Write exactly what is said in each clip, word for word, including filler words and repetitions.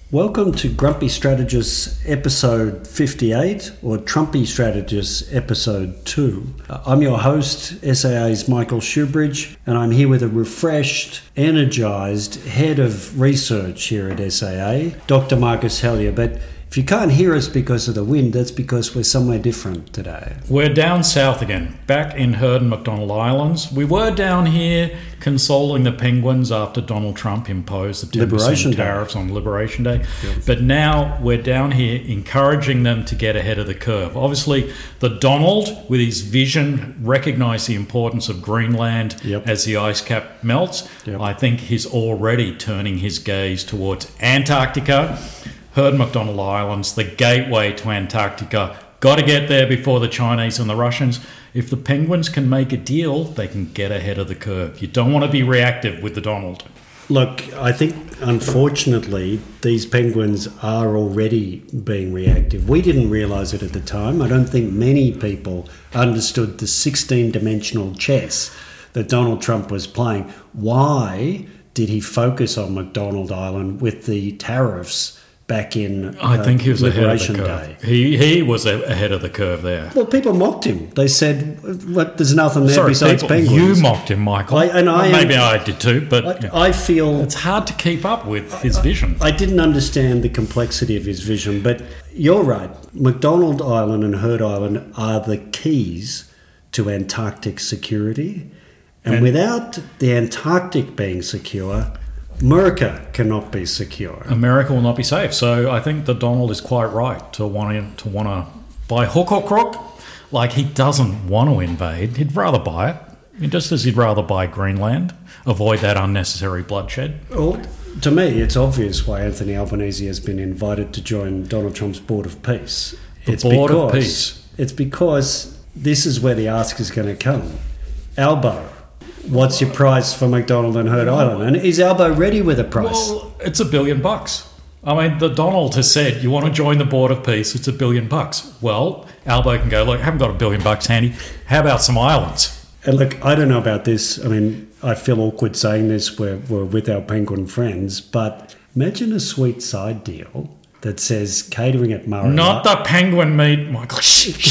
Welcome to Grumpy Strategists episode fifty-eight, or Trumpy Strategists episode two. I'm your host, S A A's Michael Shoebridge, and I'm here with a refreshed, energised head of research here at S A A, Doctor Marcus Hellyer. But if you can't hear us because of the wind, that's because we're somewhere different today. We're down south again, back in Heard and McDonald Islands. We were down here consoling the penguins after Donald Trump imposed the ten percent tariffs on Liberation Day. Yes. But now we're down here encouraging them to get ahead of the curve. Obviously, the Donald, with his vision, recognised the importance of Greenland yep. as the ice cap melts. Yep. I think he's already turning his gaze towards Antarctica. Heard McDonald Islands, the gateway to Antarctica. Got to get there before the Chinese and the Russians. If the penguins can make a deal, they can get ahead of the curve. You don't want to be reactive with the Donald. Look, I think, unfortunately, these penguins are already being reactive. We didn't realise it at the time. I don't think many people understood the sixteen-dimensional chess that Donald Trump was playing. Why did he focus on McDonald Island with the tariffs back in uh, I think he was Liberation ahead of the curve. Day? He he was a, ahead of the curve there. Well, people mocked him. They said, "What? There's nothing there Sorry, besides people, penguins." You mocked him, Michael. I, and I well, maybe am, I did too, but I, yeah. I feel it's hard to keep up with his vision. I, I didn't understand the complexity of his vision, but you're right. McDonald Island and Heard Island are the keys to Antarctic security, and, and without the Antarctic being secure, America cannot be secure. America will not be safe. So I think the Donald is quite right to want to want to buy hook or crook. Like, he doesn't want to invade. He'd rather buy it. I mean, just as he'd rather buy Greenland, avoid that unnecessary bloodshed. Well, to me, it's obvious why Anthony Albanese has been invited to join Donald Trump's Board of Peace. The it's Board because, of Peace. It's because this is where the ask is going to come. Albo, what's your price for McDonald and Heard Island? And is Albo ready with a price? Well, it's a billion bucks. I mean, the Donald has said, you want to join the Board of Peace, it's a billion bucks. Well, Albo can go, look, I haven't got a billion bucks handy. How about some islands? And look, I don't know about this. I mean, I feel awkward saying this. We're, we're with our penguin friends. But imagine a sweet side deal that says catering at Mar-a-Lago. Not the penguin meat, Michael.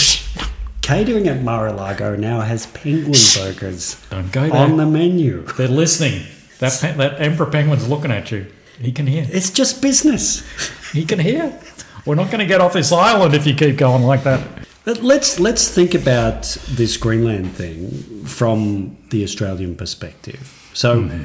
Catering at Mar-a-Lago now has penguin burgers Don't go there. on the menu. They're listening. That pe- that Emperor Penguin's looking at you. He can hear. It's just business. He can hear. We're not going to get off this island if you keep going like that. But let's let's think about this Greenland thing from the Australian perspective. So mm-hmm.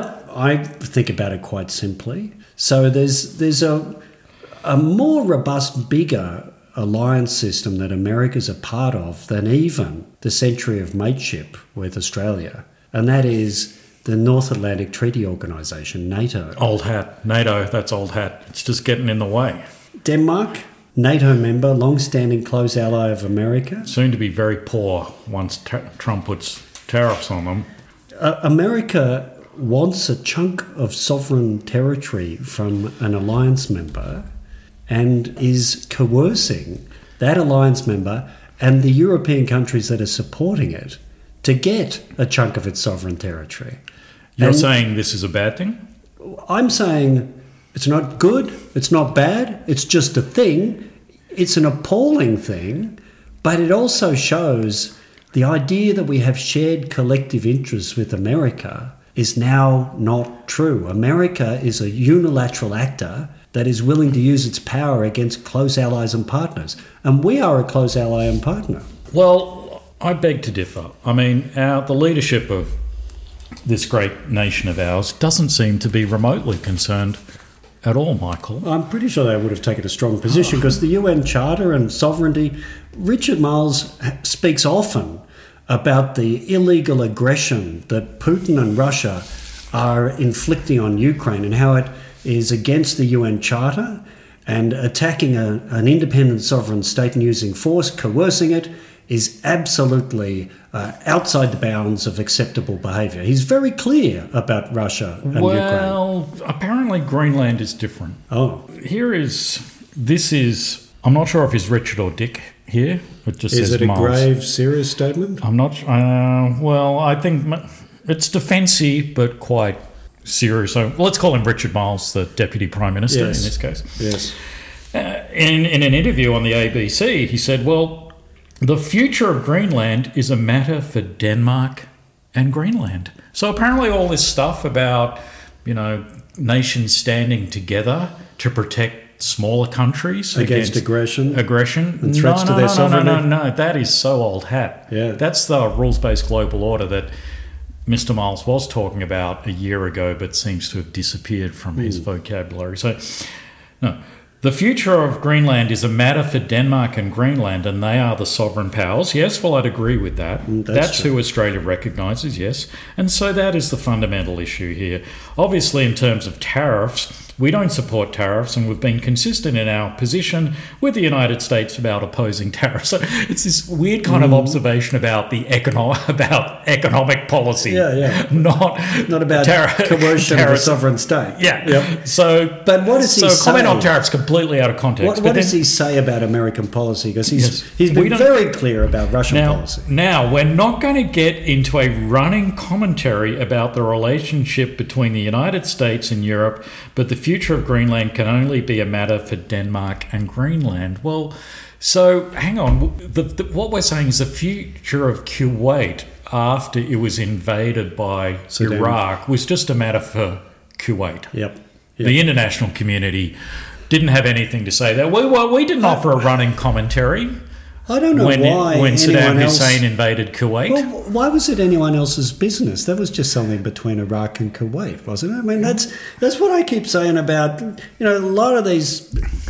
I I think about it quite simply. So there's there's a a more robust, bigger alliance system that America's a part of than even the century of mateship with Australia, and that is the North Atlantic Treaty Organisation, NATO. Old hat. NATO, that's old hat. It's just getting in the way. Denmark, NATO member, long-standing close ally of America. Soon to be very poor once t- Trump puts tariffs on them. Uh, America wants a chunk of sovereign territory from an alliance member and is coercing that alliance member and the European countries that are supporting it to get a chunk of its sovereign territory. You're and saying this is a bad thing? I'm saying it's not good, it's not bad, it's just a thing. It's an appalling thing, but it also shows the idea that we have shared collective interests with America is now not true. America is a unilateral actor that is willing to use its power against close allies and partners. And we are a close ally and partner. Well, I beg to differ. I mean, our, the leadership of this great nation of ours doesn't seem to be remotely concerned at all, Michael. I'm pretty sure they would have taken a strong position because the U N Charter and sovereignty, Richard Marles speaks often about the illegal aggression that Putin and Russia are inflicting on Ukraine and how it is against the U N Charter and attacking a, an independent sovereign state and using force, coercing it, is absolutely uh, outside the bounds of acceptable behaviour. He's very clear about Russia and well, Ukraine. Well, apparently Greenland is different. Oh. Here is, this is, I'm not sure if it's Richard or Dick here. It just is says it a Miles. grave, serious statement? I'm not, uh, well, I think it's defensive, but quite serious. So let's call him Richard Marles, the Deputy Prime Minister yes. in this case. Yes. Uh, in, in an interview on the A B C, he said, well, the future of Greenland is a matter for Denmark and Greenland. So apparently all this stuff about, you know, nations standing together to protect smaller countries against, against aggression, aggression, and threats no, to no, their no, sovereignty. No, no, no, that is so old hat. Yeah, that's the rules-based global order that Mister Marles was talking about a year ago, but seems to have disappeared from mm. his vocabulary. So, no. The future of Greenland is a matter for Denmark and Greenland, and they are the sovereign powers. Yes, well, I'd agree with that. Mm, that's that's who Australia recognises, yes. And so that is the fundamental issue here. Obviously, in terms of tariffs, we don't support tariffs, and we've been consistent in our position with the United States about opposing tariffs. So it's this weird kind mm. of observation about the econo- about economic policy. Yeah, yeah. Not, Not about tar- coercion of a sovereign state. Yeah. Yep. So, but what does he so say? comment on tariffs completely out of context. What, what does then, he say about American policy? Because he's yes, he's been very clear about Russian now, policy. Now, we're not going to get into a running commentary about the relationship between the United States and Europe, but the future of Greenland can only be a matter for Denmark and Greenland. Well, so hang on. The, the, what we're saying is the future of Kuwait after it was invaded by so Iraq then, was just a matter for Kuwait. Yep. yep. The international community didn't have anything to say there. We, well, we didn't offer a running commentary. I don't know when why it, when Saddam else, Hussein invaded Kuwait. Well, why was it anyone else's business? That was just something between Iraq and Kuwait, wasn't it? I mean, that's that's what I keep saying about, you know, a lot of these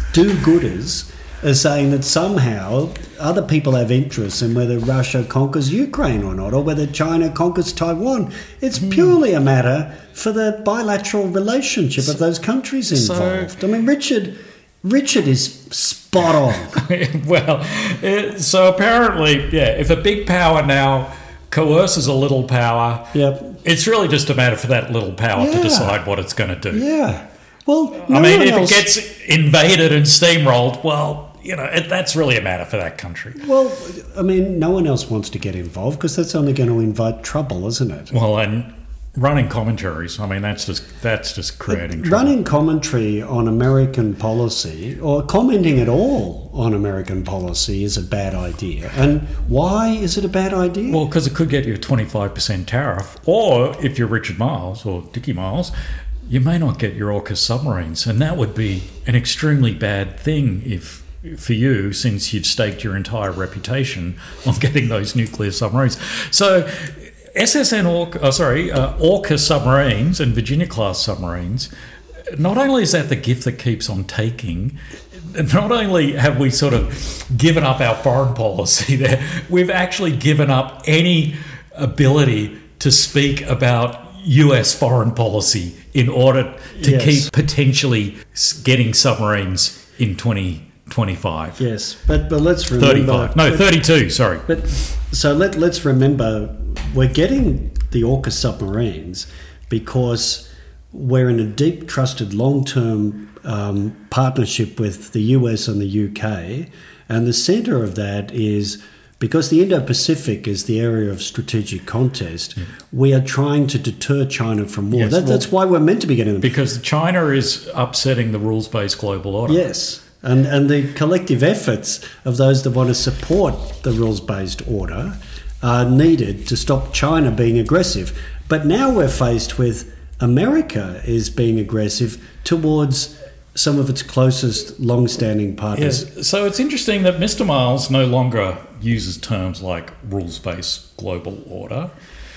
do-gooders are saying that somehow other people have interests in whether Russia conquers Ukraine or not, or whether China conquers Taiwan. It's mm. purely a matter for the bilateral relationship so, of those countries involved. So, I mean, Richard... Richard is spot on. Well, it, so apparently, yeah, if a big power now coerces a little power, yep. it's really just a matter for that little power yeah. to decide what it's going to do. Yeah. Well, no I mean, if else... it gets invaded and steamrolled, well, you know, it, that's really a matter for that country. Well, I mean, no one else wants to get involved because that's only going to invite trouble, isn't it? Well, and running commentaries, I mean, that's just that's just creating trouble. Running commentary on American policy or commenting at all on American policy is a bad idea. And why is it a bad idea? Well, because it could get you a twenty-five percent tariff. Or if you're Richard Marles or Dickie Marles, you may not get your AUKUS submarines. And that would be an extremely bad thing if for you, since you've staked your entire reputation on getting those nuclear submarines. So S S N, Orca, oh, sorry, uh, AUKUS submarines and Virginia-class submarines, not only is that the gift that keeps on taking, not only have we sort of given up our foreign policy there, we've actually given up any ability to speak about U S foreign policy in order to yes. keep potentially getting submarines in twenty twenty-five. Yes, but but let's remember... thirty-five. No, but, thirty-two, sorry. But so let, let's remember, we're getting the AUKUS submarines because we're in a deep, trusted, long-term um, partnership with the U S and the U K, and the centre of that is... Because the Indo-Pacific is the area of strategic contest, yeah. we are trying to deter China from war. Yes, that, well, that's why we're meant to be getting them. Because China is upsetting the rules-based global order. Yes, and, and the collective efforts of those that want to support the rules-based order are needed to stop China being aggressive. But now we're faced with America is being aggressive towards some of its closest long-standing partners. Yes. So it's interesting that Mister Marles no longer uses terms like rules-based global order.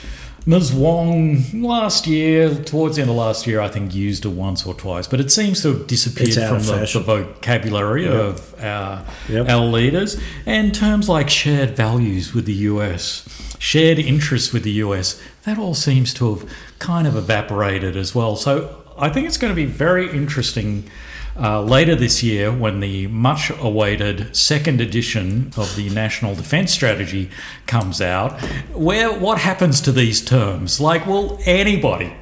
Miz Wong last year, towards the end of last year, I think used it once or twice, but it seems to have disappeared from the, the vocabulary yep. of our, yep. our leaders. And terms like shared values with the U S, shared interests with the U S, that all seems to have kind of evaporated as well. So I think it's going to be very interesting uh, later this year when the much-awaited second edition of the National Defence Strategy comes out, where what happens to these terms? Like, will anybody,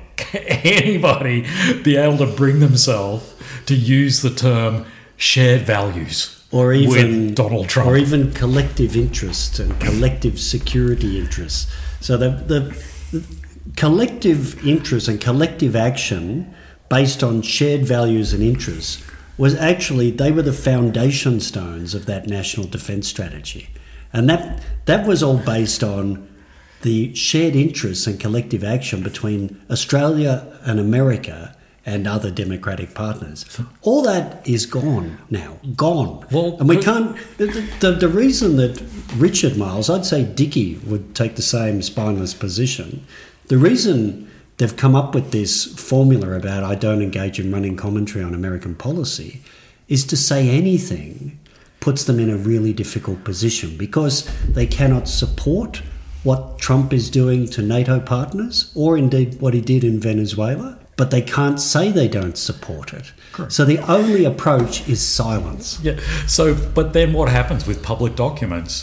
anybody be able to bring themselves to use the term shared values or even with Donald Trump? Or even collective interests and collective security interests. So the... the, the collective interest and collective action based on shared values and interests was actually, they were the foundation stones of that national defence strategy. And that that was all based on the shared interests and collective action between Australia and America and other democratic partners. All that is gone now, gone. Well, and we can't... The, the, the reason that Richard Marles, I'd say Dickie would take the same spineless position, the reason they've come up with this formula about I don't engage in running commentary on American policy is to say anything puts them in a really difficult position because they cannot support what Trump is doing to NATO partners or indeed what he did in Venezuela, but they can't say they don't support it. Correct. So the only approach is silence. Yeah. So, but then what happens with public documents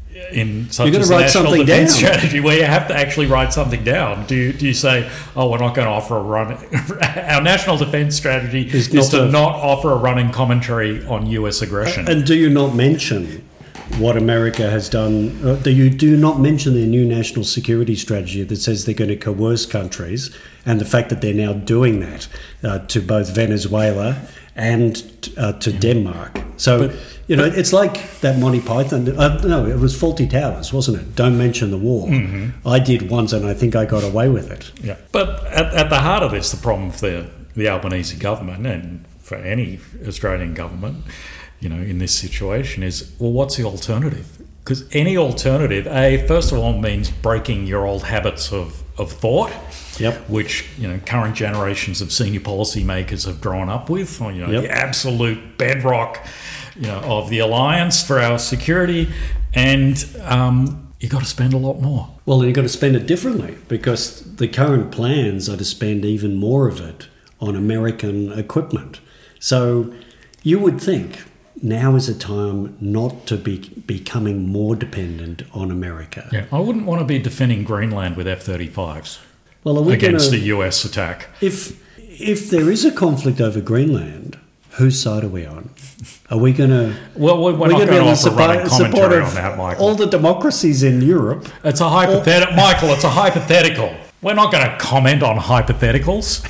in such You're as write national something defense down. strategy, where you have to actually write something down? Do you, do you say, "Oh, we're not going to offer a run"? Our national defense strategy is, is to a, not offer a running commentary on U S aggression. And do you not mention what America has done? Uh, do you do not mention their new national security strategy that says they're going to coerce countries, and the fact that they're now doing that uh, to both Venezuela and uh, to yeah. Denmark? So, but, you know, but, it's like that Monty Python. Uh, no, it was Fawlty Towers, wasn't it? Don't mention the war. Mm-hmm. I did once, and I think I got away with it. Yeah, but at, at the heart of this, the problem for the, the Albanese government and for any Australian government, you know, in this situation is, well, what's the alternative? Because any alternative, A, first of all, means breaking your old habits of, of thought, yep. which, you know, current generations of senior policymakers have grown up with, or, you know, yep. the absolute bedrock, you know, of the alliance for our security, and um, you've got to spend a lot more. Well, you've got to spend it differently because the current plans are to spend even more of it on American equipment. So you would think now is a time not to be becoming more dependent on America. Yeah, I wouldn't want to be defending Greenland with F thirty-fives well, are we against gonna, the U S attack. If if there is a conflict over Greenland, whose side are we on? Are we going to... Well, we're, we're not going to offer running commentary on that, Michael. All the democracies in Europe... It's a hypothetical. Michael, it's a hypothetical. We're not going to comment on hypotheticals.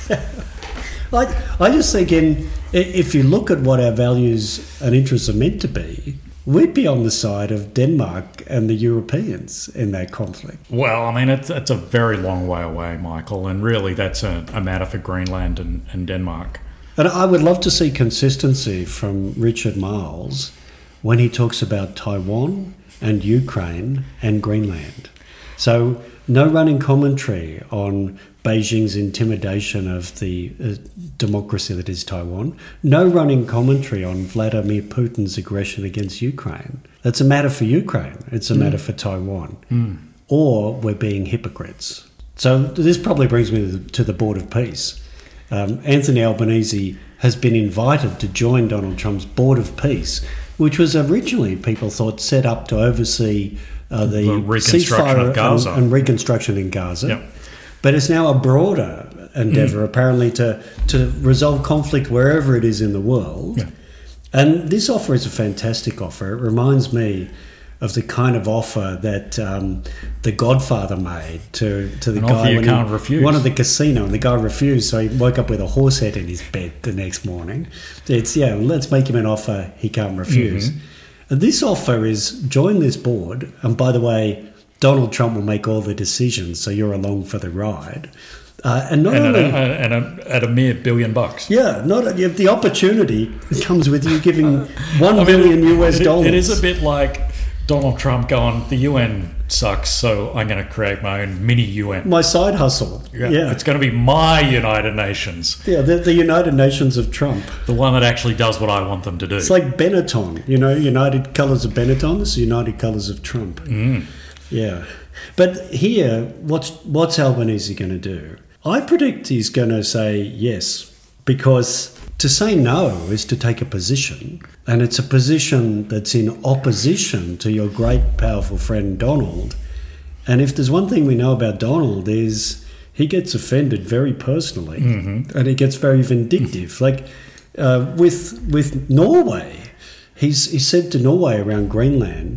I, I just think in, if you look at what our values and interests are meant to be, we'd be on the side of Denmark and the Europeans in that conflict. Well, I mean, it's, it's a very long way away, Michael, and really that's a, a matter for Greenland and, and Denmark. And I would love to see consistency from Richard Marles when he talks about Taiwan and Ukraine and Greenland. So no running commentary on Beijing's intimidation of the uh, democracy that is Taiwan. No running commentary on Vladimir Putin's aggression against Ukraine. That's a matter for Ukraine. It's a mm. matter for Taiwan. Mm. Or we're being hypocrites. So this probably brings me to the, to the Board of Peace. Um, Anthony Albanese has been invited to join Donald Trump's Board of Peace, which was originally, people thought, set up to oversee uh, the, the reconstruction ceasefire of Gaza. And, and reconstruction in Gaza. Yep. But it's now a broader endeavour, mm. apparently, to, to resolve conflict wherever it is in the world. Yeah. And this offer is a fantastic offer. It reminds me of the kind of offer that um, the Godfather made to, to the An guy offer you when can't he refuse. wanted the casino, and the guy refused, so he woke up with a horse head in his bed the next morning. It's, yeah, let's make him an offer he can't refuse. Mm-hmm. And this offer is join this board, and by the way, Donald Trump will make all the decisions, so you're along for the ride. Uh, and not and only, a, and a, at a mere billion bucks. Yeah, not you have the opportunity comes with you giving one I mean, billion U S it, dollars. It is a bit like Donald Trump going, the U N sucks, so I'm going to create my own mini U N. My side hustle. Yeah, yeah. It's going to be my United Nations. Yeah, the, the United Nations of Trump. The one that actually does what I want them to do. It's like Benetton, you know, United Colours of Benetton. It's United Colours of Trump. Mm. Yeah. But here, what's what's Albanese going to do? I predict he's going to say yes, because to say no is to take a position, and it's a position that's in opposition to your great, powerful friend Donald. And if there's one thing we know about Donald is he gets offended very personally, mm-hmm. and he gets very vindictive. Mm-hmm. Like uh, with with Norway, he's he said to Norway around Greenland,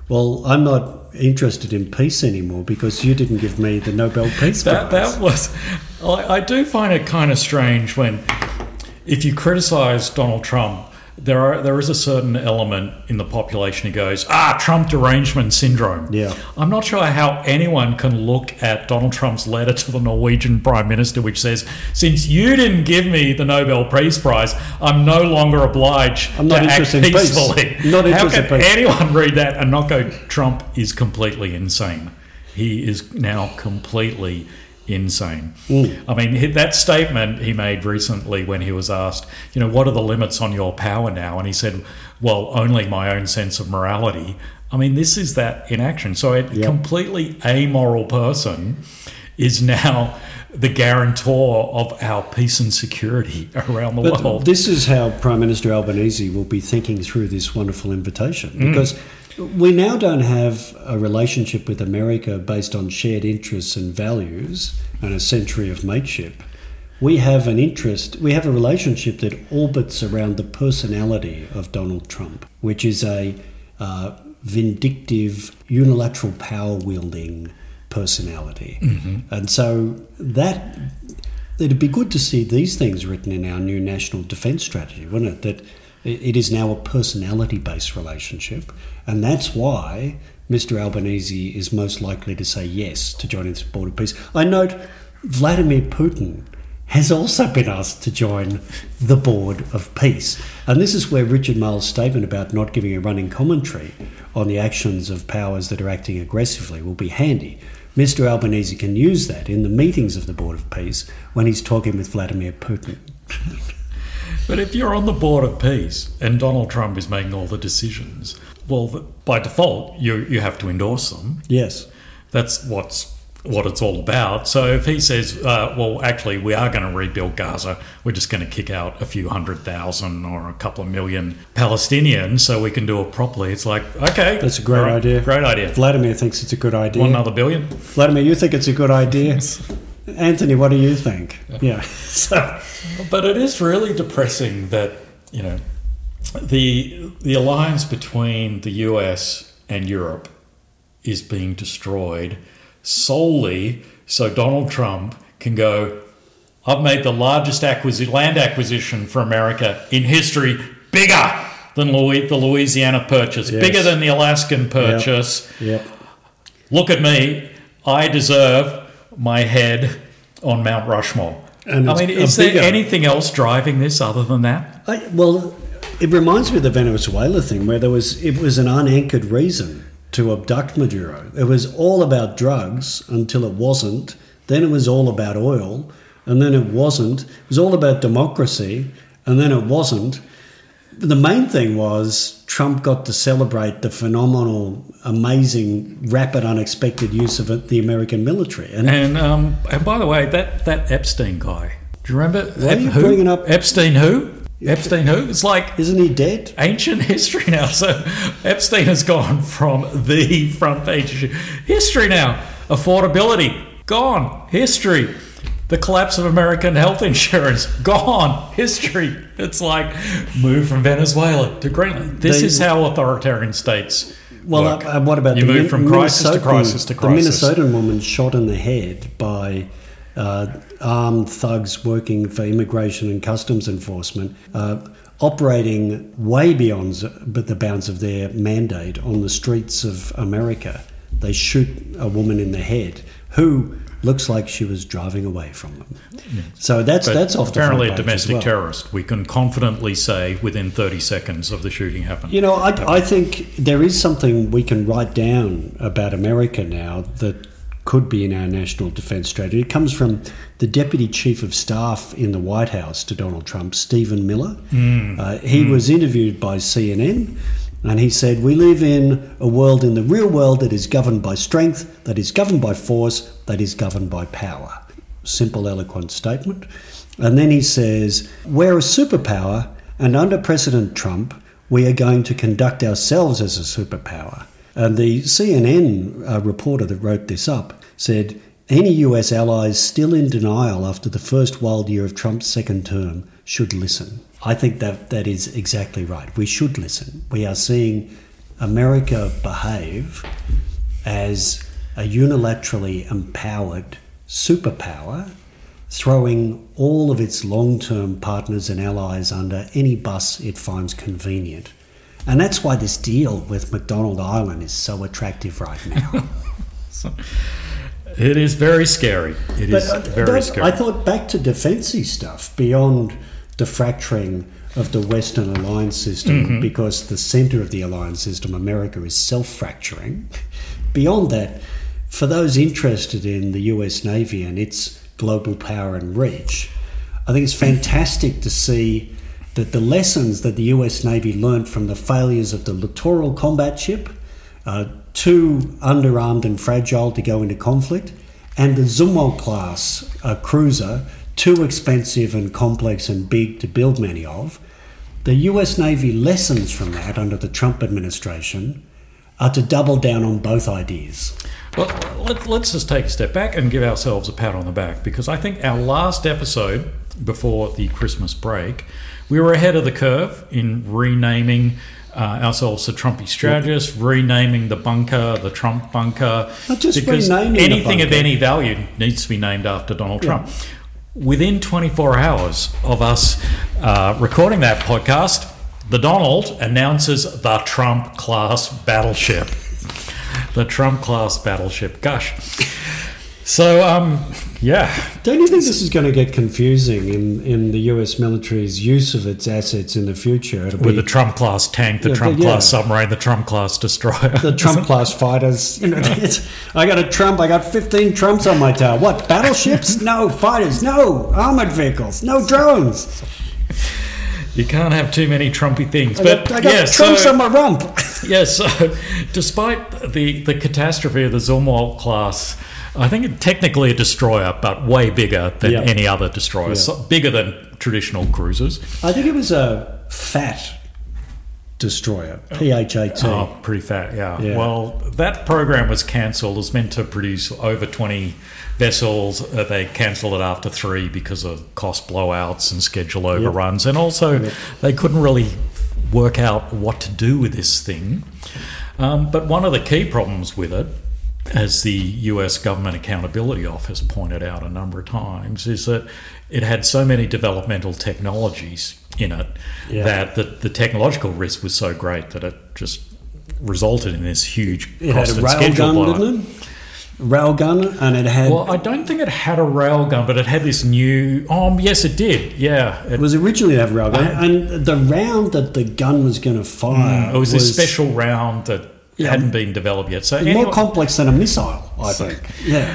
well, I'm not interested in peace anymore because you didn't give me the Nobel Peace that, Prize. That was... I, I do find it kind of strange when, if you criticise Donald Trump, there are there is a certain element in the population who goes, ah, Trump derangement syndrome. Yeah. I'm not sure how anyone can look at Donald Trump's letter to the Norwegian Prime Minister, which says, since you didn't give me the Nobel Peace Prize, I'm no longer obliged I'm not to act interested in peace. peacefully. Not how interested can in peace. anyone read that and not go, Trump is completely insane? He is now completely insane. Mm. I mean, he- that statement he made recently when he was asked, you know, what are the limits on your power now? And he said, well, only my own sense of morality. I mean, this is that in action. So a Yep. completely amoral person is now the guarantor of our peace and security around the But world. this is how Prime Minister Albanese will be thinking through this wonderful invitation, Mm. because we now don't have a relationship with America based on shared interests and values and a century of mateship. We have an interest, we have a relationship that orbits around the personality of Donald Trump, which is a uh, vindictive, unilateral power-wielding personality. Mm-hmm. And so that it'd be good to see these things written in our new national defence strategy, wouldn't it? That it is now a personality-based relationship, and that's why Mister Albanese is most likely to say yes to joining this Board of Peace. I note Vladimir Putin has also been asked to join the Board of Peace. And this is where Richard Marles' statement about not giving a running commentary on the actions of powers that are acting aggressively will be handy. Mister Albanese can use that in the meetings of the Board of Peace when he's talking with Vladimir Putin. But if you're on the Board of Peace and Donald Trump is making all the decisions, well, by default, you you have to endorse them. Yes. That's what's what it's all about. So if he says, uh, well, actually, we are going to rebuild Gaza, we're just going to kick out a few hundred thousand or a couple of million Palestinians so we can do it properly, it's like, okay. That's a great all right, idea. Great idea. Vladimir thinks it's a good idea. Want another billion? Vladimir, you think it's a good idea? Anthony, what do you think? Yeah. So, But it is really depressing that, you know, the the alliance between the U S and Europe is being destroyed solely so Donald Trump can go, I've made the largest acquisi- land acquisition for America in history, bigger than Louis- the Louisiana Purchase, Yes. bigger than the Alaskan Purchase. yep. Look at me, I deserve my head on Mount Rushmore. And I it's mean, a is bigger- there anything else driving this other than that? I, well, it reminds me of the Venezuela thing where there was it was an unanchored reason to abduct Maduro. It was all about drugs until it wasn't. Then it was all about oil, and then it wasn't. It was all about democracy, and then it wasn't. The main thing was Trump got to celebrate the phenomenal, amazing, rapid, unexpected use of it, the American military. And And um, and by the way, that, that Epstein guy, do you remember? Why are you who? bringing up- Epstein who? Epstein who? It's like isn't he dead? ancient history now. So Epstein has gone from the front page history now. Affordability, gone. History. The collapse of American health insurance, gone. History. It's like move from Venezuela to Greenland. This They- is how authoritarian states Well, work. uh, what about you the move Min- from crisis to Minnesotan- crisis to crisis? The Minnesotan woman shot in the head by uh, armed thugs working for immigration and customs enforcement, uh, operating way beyond but the bounds of their mandate on the streets of America. They shoot a woman in the head who looks like she was driving away from them. So that's But that's off the front apparently a page as domestic well. terrorist. We can confidently say within thirty seconds of the shooting happened. You know, I, I think there is something we can write down about America now that could be in our national defence strategy. It comes from the Deputy Chief of Staff in the White House to Donald Trump, Stephen Miller. Mm. Uh, he Mm. was interviewed by C N N, and he said, "We live in a world, in the real world, that is governed by strength, that is governed by force, that is governed by power." Simple, eloquent statement. And then he says, "We're a superpower, and under President Trump, we are going to conduct ourselves as a superpower." And the C N N uh, reporter that wrote this up said, "Any U S allies still in denial after the first wild year of Trump's second term should listen." I think that that is exactly right. We should listen. We are seeing America behave as a unilaterally empowered superpower, throwing all of its long-term partners and allies under any bus it finds convenient. And that's why this deal with McDonald Island is so attractive right now. So, it is very scary. It but, is uh, very scary. I thought back to defensive stuff beyond the fracturing of the Western alliance system, mm-hmm. because the centre of the alliance system, America, is self-fracturing. Beyond that, for those interested in the U S Navy and its global power and reach, I think it's fantastic to see that the lessons that the U S Navy learned from the failures of the littoral combat ship, uh, too underarmed and fragile to go into conflict, and the Zumwalt class uh, cruiser, too expensive and complex and big to build many of. The U S Navy lessons from that under the Trump administration are to double down on both ideas. Well, let, let's just take a step back and give ourselves a pat on the back, because I think our last episode before the Christmas break, we were ahead of the curve in renaming uh, ourselves the Trumpy Strategist, yep. renaming the bunker the Trump bunker. Not just because renaming anything the of any value needs to be named after Donald yeah. Trump. Within twenty-four hours of us uh, recording that podcast, the Donald announces the Trump-class battleship. The Trump-class battleship. Gosh. So, um, yeah. Don't you think this is going to get confusing in, in the U S military's use of its assets in the future? It'll With be, the Trump-class tank, the yeah, Trump-class yeah. submarine, the Trump-class destroyer. The Trump-class fighters. You know, it's, I got a Trump, I got fifteen Trumps on my tail. What, battleships? No. Fighters? No. Armoured vehicles? No. Drones? You can't have too many Trumpy things. I But got, I got yeah, Trumps so, on my rump. Yes, so despite the, the catastrophe of the Zumwalt class, I think it's technically a destroyer, but way bigger than yep. any other destroyer. Yep. So bigger than traditional cruisers. I think it was a fat destroyer, P H A T. Oh, pretty fat, yeah. yeah. Well, that program was cancelled. It was meant to produce over twenty vessels. Uh, they cancelled it after three because of cost blowouts and schedule overruns. Yep. And also, yep. they couldn't really work out what to do with this thing. Um, but one of the key problems with it, as the U S Government Accountability Office pointed out a number of times, is that it had so many developmental technologies in it yeah. that the, the technological risk was so great that it just resulted in this huge it cost had a and schedule railgun, blowout. didn't it? Railgun, and it had... Well, I don't think it had a railgun, but it had this new... Oh, yes, it did, yeah. It, it was originally to have a railgun, uh, and the round that the gun was going to fire... Mm, it was, was this special round that yeah, hadn't been developed yet. So anyway, more complex than a missile, I so, think. Yeah.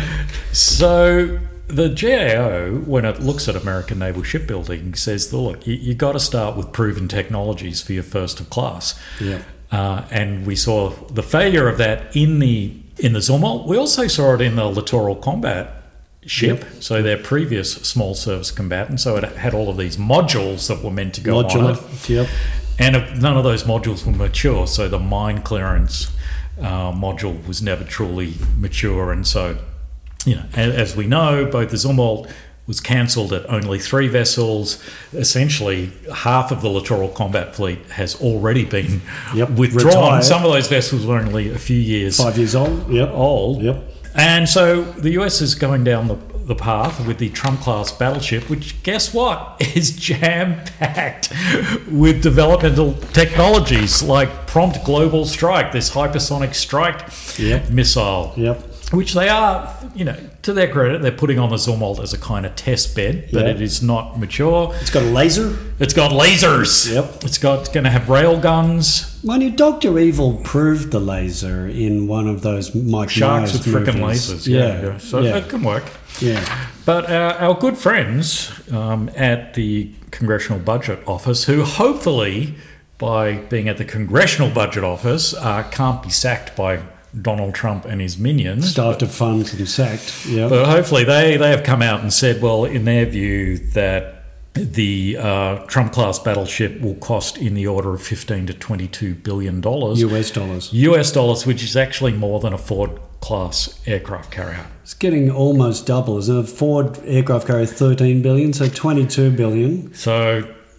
So the G A O, when it looks at American naval shipbuilding, says, look, you, you got to start with proven technologies for your first of class. Yeah. Uh, and we saw the failure of that in the in the Zumwalt. We also saw it in the littoral combat ship, yep. so their previous small service combatant. So it had all of these modules that were meant to go Modular. on it. Yep. And none of those modules were mature, so the mine clearance uh, module was never truly mature. And so, you know, as, as we know, both the Zumwalt was cancelled at only three vessels. Essentially, half of the littoral combat fleet has already been yep. withdrawn. Retired. Some of those vessels were only a few years five years old. Yep. Old. Yep. And so the U S is going down the, the path with the Trump-class battleship, which, guess what, is jam-packed with developmental technologies like prompt global strike, this hypersonic strike yep. missile. Yep. Which they are, you know, to their credit, they're putting on the Zumwalt as a kind of test bed, but yep. it is not mature. It's got a laser. It's got lasers. Yep. It's got it's going to have rail guns. Mind you, Doctor Evil proved the laser in one of those Mike Sharks Myers with freaking movies. lasers. Yeah, yeah. yeah. So yeah. it can work. Yeah. But our, our good friends um, at the Congressional Budget Office, who hopefully, by being at the Congressional Budget Office, uh, can't be sacked by Donald Trump and his minions. Starved of funds and sacked, yeah. But hopefully they, they have come out and said, well, in their view, that the uh, Trump-class battleship will cost in the order of fifteen to twenty-two billion dollars. U S dollars. U S dollars, which is actually more than a Ford-class aircraft carrier. It's getting almost double, isn't it? Ford aircraft carrier thirteen billion dollars, so twenty-two billion dollars. So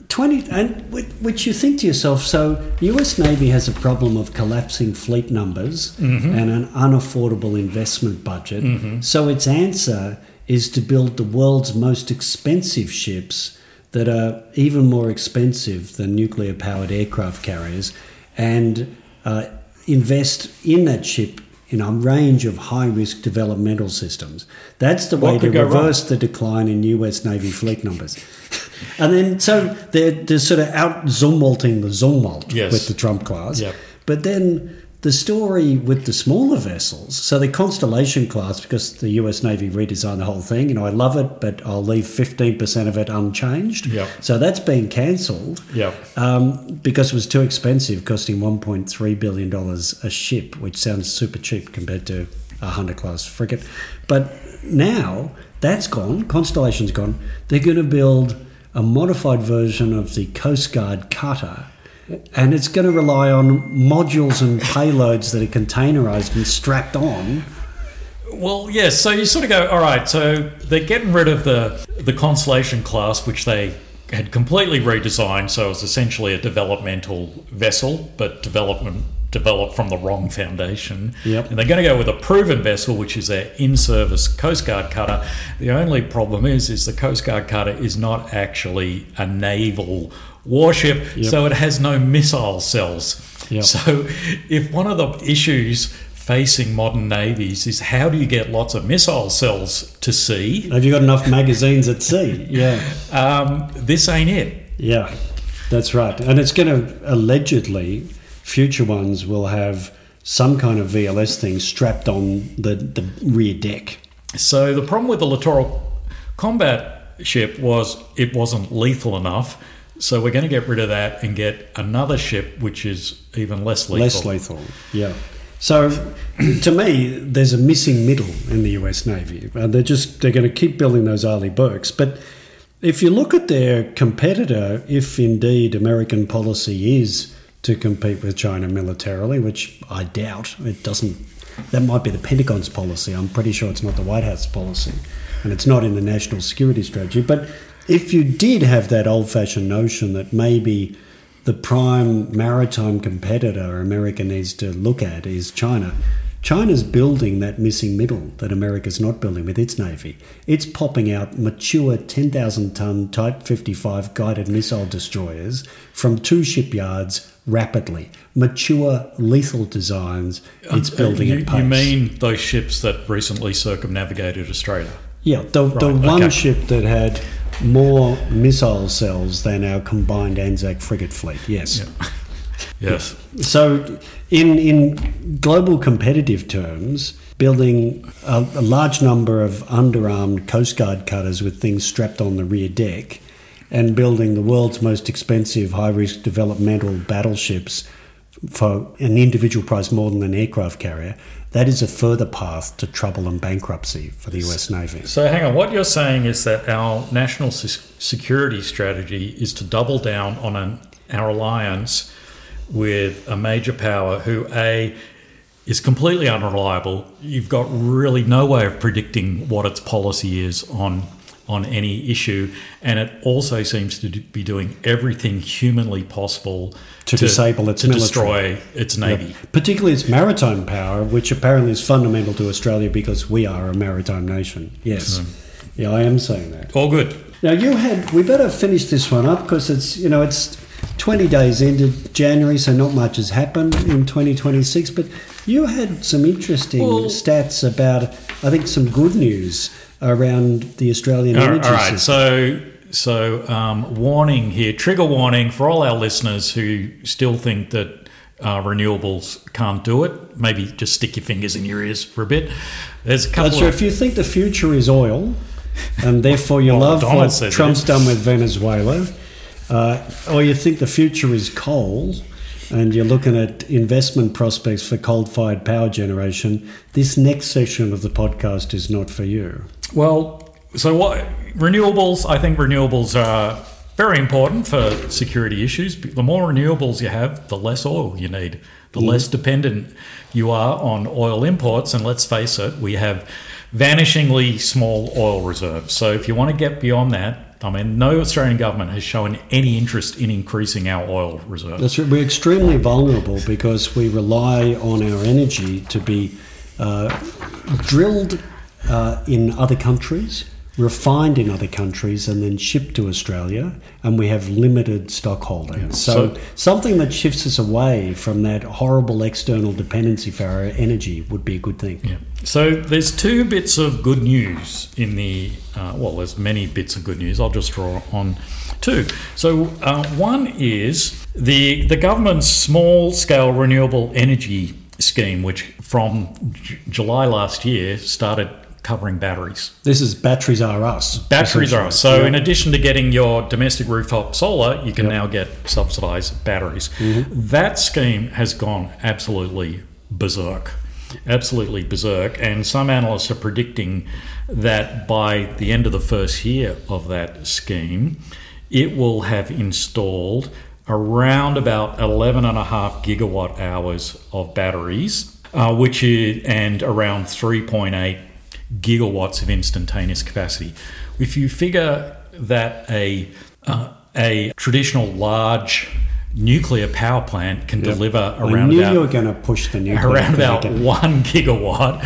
twenty, and which you think to yourself, so the U S Navy has a problem of collapsing fleet numbers mm-hmm. and an unaffordable investment budget. Mm-hmm. So its answer is to build the world's most expensive ships that are even more expensive than nuclear-powered aircraft carriers, and uh, invest in that ship in a range of high-risk developmental systems. That's the way to reverse wrong? the decline in U S Navy fleet numbers. And then, so they're, they're sort of out-Zumwalting the Zumwalt yes. with the Trump class. Yep. But then the story with the smaller vessels, so the Constellation class, because the U S Navy redesigned the whole thing, you know, I love it, but I'll leave fifteen percent of it unchanged. Yep. So that's been cancelled yep. um, because it was too expensive, costing one point three billion dollars a ship, which sounds super cheap compared to a Hunter-class frigate. But now that's gone, Constellation's gone, they're going to build a modified version of the Coast Guard cutter, and it's going to rely on modules and payloads that are containerized and strapped on. Well, yes, so you sort of go, all right, so they're getting rid of the, the Constellation class, which they had completely redesigned, so it's essentially a developmental vessel, but development developed from the wrong foundation. Yep. And they're going to go with a proven vessel, which is their in-service Coast Guard cutter. The only problem is, is the Coast Guard cutter is not actually a naval warship, yep. so it has no missile cells. Yep. So if one of the issues facing modern navies is how do you get lots of missile cells to sea? Have you got enough magazines at sea? Yeah. Um, this ain't it. Yeah, that's right. And it's going to, allegedly, future ones will have some kind of V L S thing strapped on the, the rear deck. So the problem with the Littoral Combat ship was it wasn't lethal enough. So we're going to get rid of that and get another ship which is even less lethal. Less lethal, yeah. So to me, there's a missing middle in the U S Navy. Uh, they're just they're going to keep building those Arleigh Burkes. But if you look at their competitor, if indeed American policy is to compete with China militarily, which I doubt, it doesn't. That might be the Pentagon's policy. I'm pretty sure it's not the White House policy, and it's not in the national security strategy. But if you did have that old-fashioned notion that maybe the prime maritime competitor America needs to look at is China, China's building that missing middle that America's not building with its Navy. It's popping out mature ten thousand tonne Type fifty-five guided missile destroyers from two shipyards rapidly. Mature, lethal designs it's building uh, you, at pace. You mean those ships that recently circumnavigated Australia? Yeah, the, right, the one okay. ship that had more missile cells than our combined Anzac frigate fleet, yes. Yeah. Yes. So in in global competitive terms, building a, a large number of underarmed Coast Guard cutters with things strapped on the rear deck and building the world's most expensive high-risk developmental battleships for an individual price more than an aircraft carrier, that is a further path to trouble and bankruptcy for the U S Navy. So hang on, what you're saying is that our national security strategy is to double down on an, our alliance with a major power who, A, is completely unreliable. You've got really no way of predicting what its policy is on on any issue, and it also seems to be doing everything humanly possible to, to disable its to military. destroy its navy. Yep. Particularly its maritime power, which apparently is fundamental to Australia because we are a maritime nation. Yes. Mm. Yeah, I am saying that. All good. Now you had, we better finish this one up because it's, you know, it's twenty days into January, so not much has happened in twenty twenty-six, but you had some interesting well, stats about, I think, some good news around the Australian all, energy all right, system. So, so um, warning here, trigger warning for all our listeners who still think that uh, renewables can't do it. Maybe just stick your fingers in your ears for a bit. There's a couple That's true. of, if you think the future is oil, and therefore you well, love Donald what Trump's done with Venezuela, uh, or you think the future is coal, and you're looking at investment prospects for coal-fired power generation, this next section of the podcast is not for you. Well, so what renewables, I think renewables are very important for security issues. The more renewables you have, the less oil you need, the mm. less dependent you are on oil imports. And let's face it, we have vanishingly small oil reserves. So if you want to get beyond that, I mean, no Australian government has shown any interest in increasing our oil reserves. That's right. We're extremely vulnerable because we rely on our energy to be uh, drilled uh, in other countries, refined in other countries, and then shipped to Australia, and we have limited stock holdings. Yeah. So, so something that shifts us away from that horrible external dependency for our energy would be a good thing. Yeah. So there's two bits of good news in the, uh, well, there's many bits of good news. I'll just draw on two. So uh, one is the the government's small-scale renewable energy scheme, which from J- July last year started covering batteries. This is Batteries Are Us. Batteries Are Us. So yeah. in addition to getting your domestic rooftop solar, you can yep. now get subsidised batteries. Mm-hmm. That scheme has gone absolutely berserk. Absolutely berserk. And some analysts are predicting that by the end of the first year of that scheme, it will have installed around about eleven and a half gigawatt hours of batteries, uh, which is, and around three point eight gigawatts of instantaneous capacity. If you figure that a uh, a traditional large nuclear power plant can yep. deliver around I knew about you were going to push the nuclear around about one gigawatt.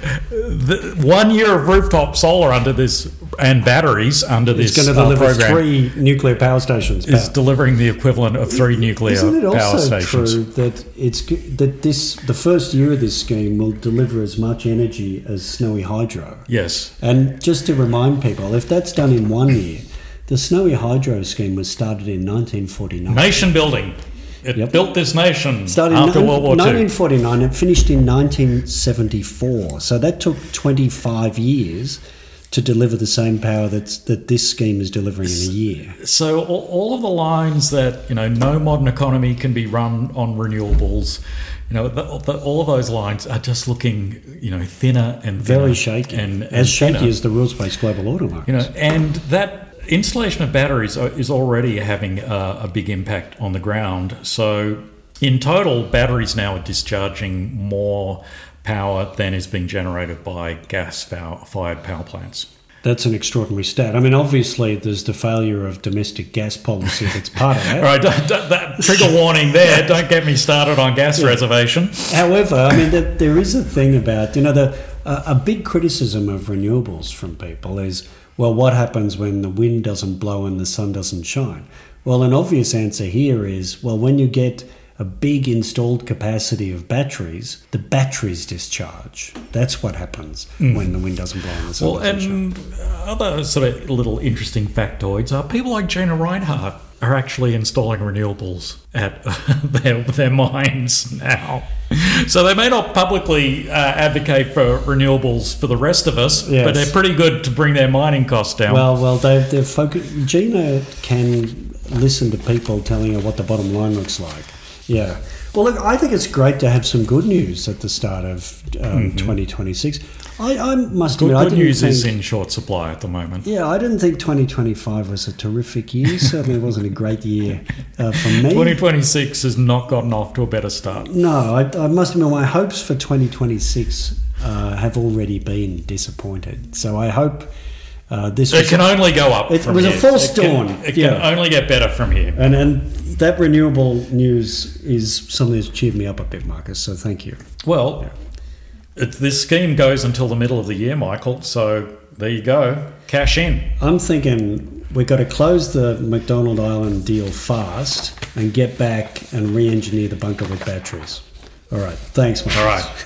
The, one year of rooftop solar under this and batteries under it's this going to deliver uh, program three nuclear power stations. Is power. delivering the equivalent of three nuclear Isn't it power also stations. True that it's that this the first year of this scheme will deliver as much energy as Snowy Hydro? Yes. And just to remind people, if that's done in one year. The Snowy Hydro scheme was started in nineteen forty-nine. Nation building. It yep. built this nation started after in World War Two. nineteen forty-nine. It finished in nineteen seventy-four. So that took twenty-five years to deliver the same power that's, that this scheme is delivering in a year. So all, all of the lines that, you know, no modern economy can be run on renewables, you know, the, the, all of those lines are just looking, you know, thinner and thinner. Very shaky. And, as and shaky thinner. as the rules-based global order markets. You know, and that installation of batteries is already having a, a big impact on the ground. So in total, batteries now are discharging more power than is being generated by gas-fired power plants. That's an extraordinary stat. I mean, obviously, there's the failure of domestic gas policy that's part of that. All right, don't, don't, that trigger warning there. Don't get me started on gas yeah. reservation. However, I mean, the, there is a thing about, you know, the uh, a big criticism of renewables from people is, well, what happens when the wind doesn't blow and the sun doesn't shine? Well, an obvious answer here is, well, when you get a big installed capacity of batteries, the batteries discharge. That's what happens mm. when the wind doesn't blow and the sun well, doesn't and shine. Other sort of little interesting factoids are people like Gina Reinhardt are actually installing renewables at their, their mines now. So they may not publicly uh, advocate for renewables for the rest of us, yes. but they're pretty good to bring their mining costs down. Well, well, they've, they've focused. Gina can listen to people telling her what the bottom line looks like. Yeah. Well, look, I think it's great to have some good news at the start of um, mm-hmm. twenty twenty-six. I, I must good, admit, good I didn't news think, is in short supply at the moment. Yeah, I didn't think twenty twenty-five was a terrific year. Certainly, it wasn't a great year uh, for me. twenty twenty-six has not gotten off to a better start. No, I, I must admit, my hopes for twenty twenty-six uh, have already been disappointed. So I hope. Uh, this it was can a, only go up. It from was here. a false it dawn. Can, it yeah. can only get better from here. And and that renewable news is something that's cheered me up a bit, Marcus. So thank you. Well, yeah. it, this scheme goes until the middle of the year, Michael. So there you go. Cash in. I'm thinking we've got to close the McDonald Island deal fast and get back and re-engineer the bunker with batteries. All right. Thanks, Marcus. All right.